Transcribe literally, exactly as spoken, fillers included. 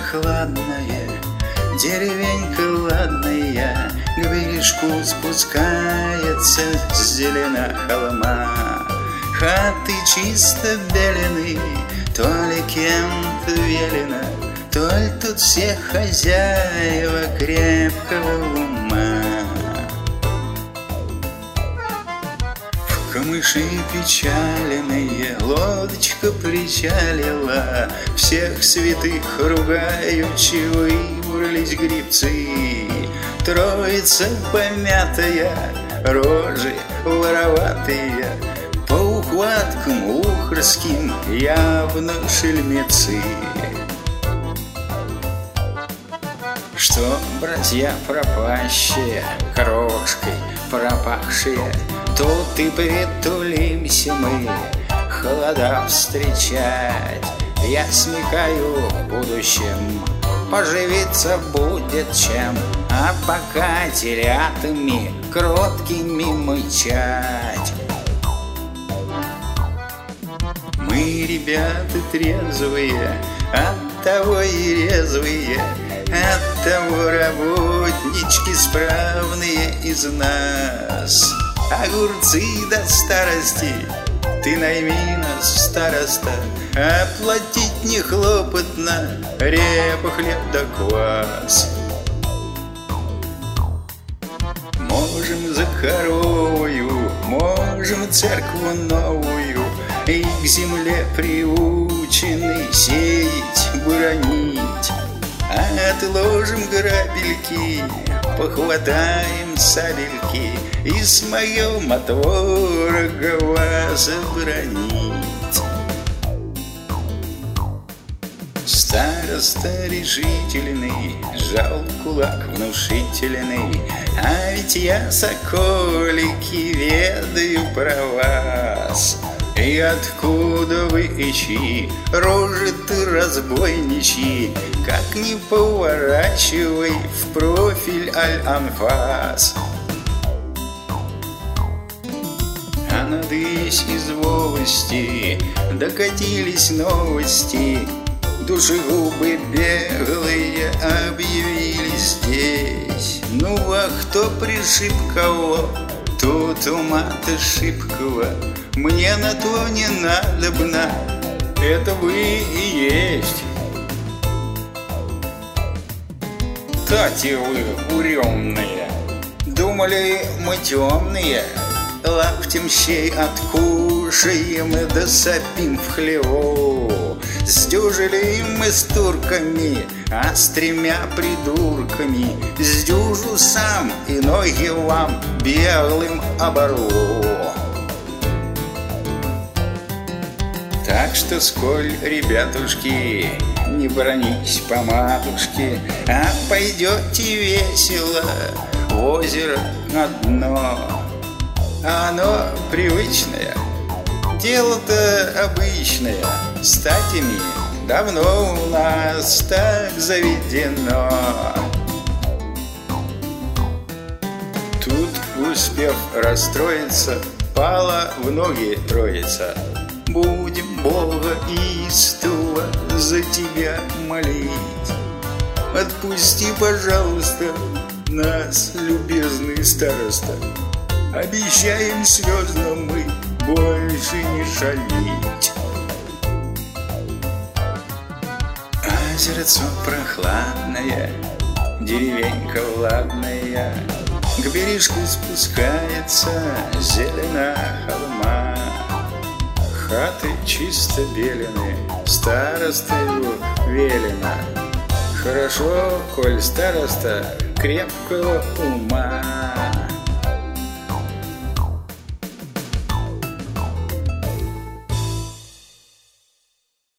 прохладная, деревенька ладная, к бережку спускается зелена холма. Хаты чисто белены, то ли кем-то велено, то ли тут все хозяева крепкого ума. В камыши печаленные лодочка причалила, всех святых ругаючи выбрались гребцы. Троица помятая, рожи вороватые, по ухваткам ухорским явно шельмецы. Что, братья пропащие, крошкой пропахшие, тут и притулимся мы, холода встречать. Я смекаю в будущем, поживиться будет чем, а пока телятами кроткими мычать. Мы, ребята трезвые, оттого и резвые, оттого работнички справные из нас. Огурцы до старости, ты найми нас, староста, оплатить не хлопотно, репа, хлеб да квас. Можем за коровою, можем церкву новую, и к земле приучены сеять, буронить. Отложим грабельки, похватаем сабельки, и смоем от ворога вас оборонить. Староста решительный, сжал кулак внушительный, а ведь я, соколики, ведаю про вас. И откуда вы ищи, рожи-то разбойничьи, как ни поворачивай в профиль аль-анфас. А надысь из волости докатились новости, душегубы беглые объявились здесь. Ну а кто пришиб кого, тут ума-то шибкого мне на то не надобно, это вы и есть. Тати вы уремные, думали мы темные, лаптем щей откушаем да сопим в хлеву. Сдюжили мы с турками, а с тремя придурками сдюжу сам и ноги вам белым оборву. Так что, сколь, ребятушки, не бронись по матушке, а пойдете весело в озеро на дно. А оно привычное, дело-то обычное, статями давно у нас так заведено. Тут, успев расстроиться, пала в ноги троица. Будем Бога истово за тебя молить. Отпусти, пожалуйста, нас, любезный староста. Обещаем слезно мы больше не шалить. Озерцо прохладное, деревенька ладная, к бережку спускается зелена холма. Хаты чисто белены, старостою велено. Хорошо, коль староста крепкого ума.